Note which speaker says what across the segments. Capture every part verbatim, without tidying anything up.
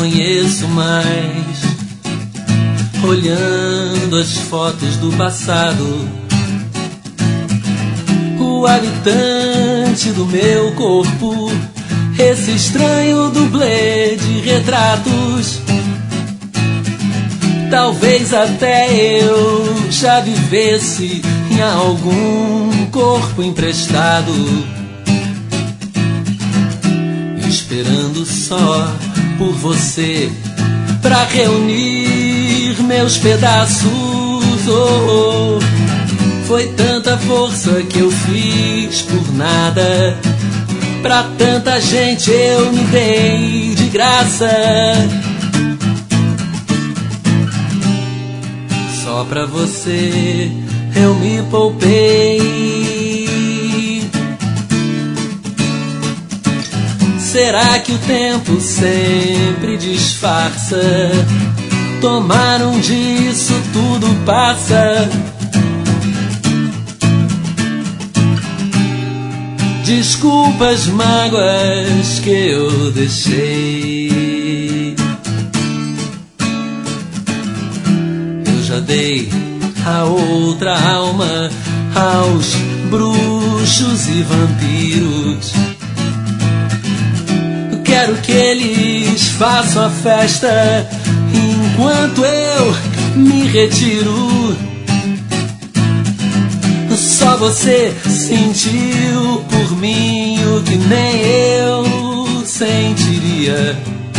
Speaker 1: conheço mais. Olhando as fotos do passado, o habitante do meu corpo, esse estranho dublê de retratos. Talvez até eu já vivesse em algum corpo emprestado, esperando só por você pra reunir meus pedaços. Oh, oh. Foi tanta força que eu fiz por nada, pra tanta gente eu me dei de graça. Só pra você eu me poupei. Será que o tempo sempre disfarça? Tomaram disso, tudo passa. Desculpa as mágoas que eu deixei. Eu já dei a outra alma aos bruxos e vampiros. Quero que eles façam a festa enquanto eu me retiro. Só você sentiu por mim o que nem eu sentiria.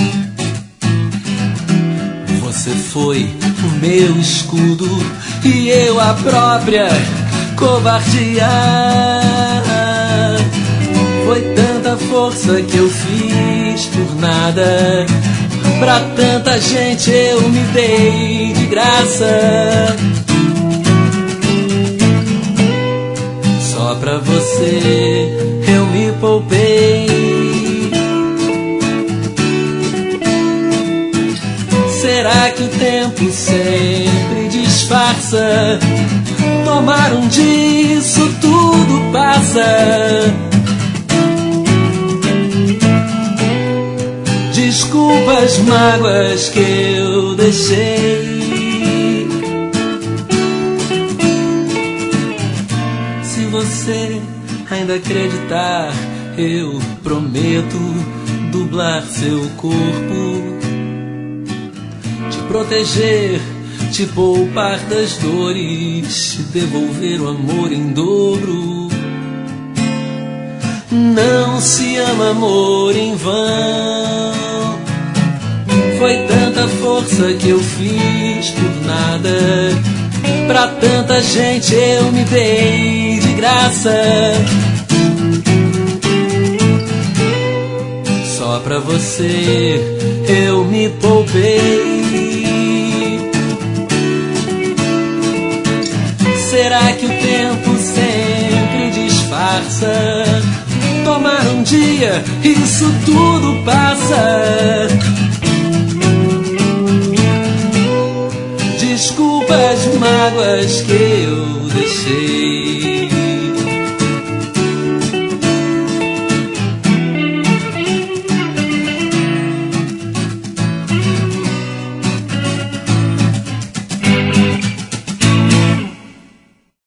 Speaker 1: Você foi o meu escudo e eu a própria covardia. Foi tanta força que eu fiz por nada, pra tanta gente eu me dei de graça. Só pra você eu me poupei. Será que o tempo sempre disfarça? Tomaram disso, tudo passa. Desculpa as mágoas que eu deixei. Se você ainda acreditar, eu prometo dublar seu corpo, te proteger, te poupar das dores, te devolver o amor em dobro. Não se ama amor em vão. Foi tanta força que eu fiz por nada, pra tanta gente eu me dei de graça. Só pra você eu me poupei. Será que o tempo sempre disfarça? Tomar um dia, isso tudo passa. Desculpa as mágoas que eu deixei.